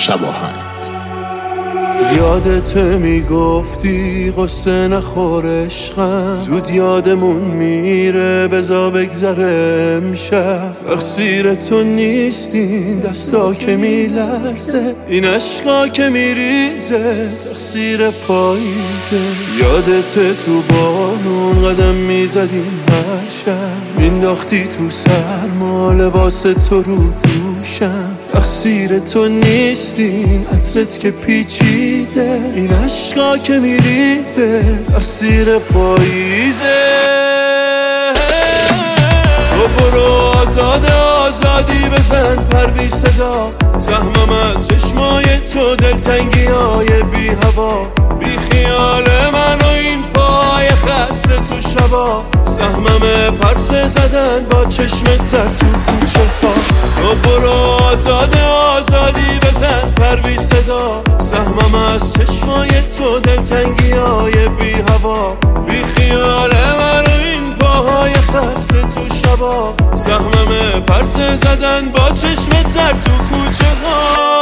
شباهنگ. یادت میگفتی قصه نخور عشقم، زود یادمون میره بزا بگذره امشب. تقصیر تو نیستین دستا که میلرزه، این عشقا که میریزه تقصیر پاییزه. یادت تو بارون قدم میزدیم هر شب، مینداختی تو سرما لباس تو رو دوشم. تقصیر تو نیستین عطرت که پیچیده، این عشقا که میریزه تقصیر پاییزه. تو برو آزادی بزن پر بی صدا، زحمم از چشمای تو دلتنگی های بی هوا. بی خیال من و این پای خسته تو شبا، زحمم پرسه زدن با چشمت تو کوچه ها. تو برو آزادی بزن پر بی صدا، زحمم از چشمای تو دلتنگی های بی هوا. بی خیال من و این پاهای خسته تو شبا، زحمم پرسه زدن با چشمت تو کوچه ها.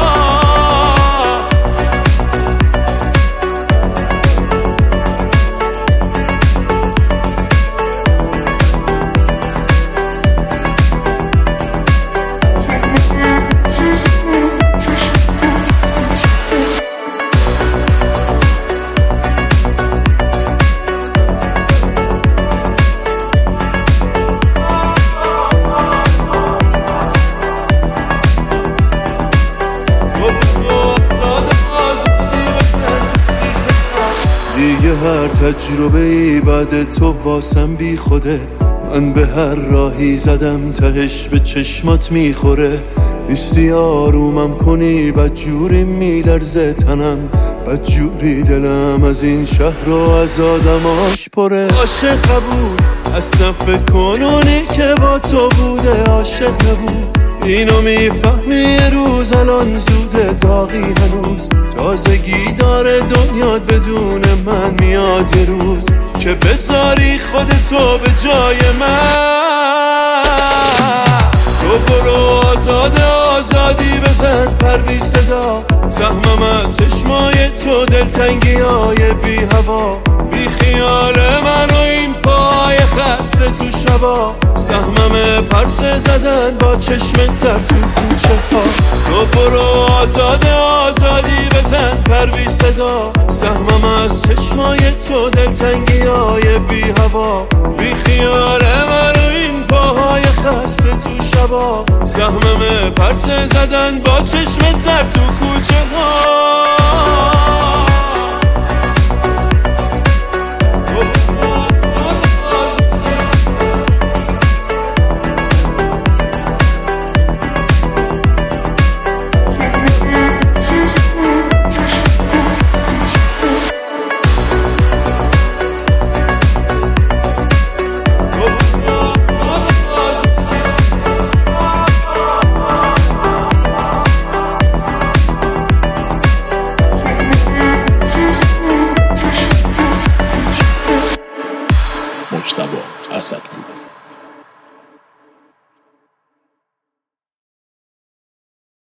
دیگه هر تجربه ای بعد تو واسم بی خوده، من به هر راهی زدم تهش به چشمات میخوره. نیستی آرومم کنی بدجوری میلرزه تنم، بدجوری دلم از این شهر و از آدماش پره. عاشق بود اصلا فکر کنونی که با تو بوده، عاشق نبود اینو میفهمی یه روز، الان زوده داغی هنوز. تازگی داره دنیات بدون من، میاد یه روز که بذاری خودتو به جای من. تو برو آزادی بزن پر بی صدا، زحمم از چشمای تو دلتنگی های بی هوا. بی خیال من و این پای خسته تو شبا، زحمم پرسه زدن با چشمت تو کوچه ها. تو برو آزادی بزن پر بی صدا، زحمم از چشمای تو دلتنگی های بی هوا. بی خیال من و این پاهای خسته تو شبا، زحمم پرسه زدن با چشمت تو کوچه ها.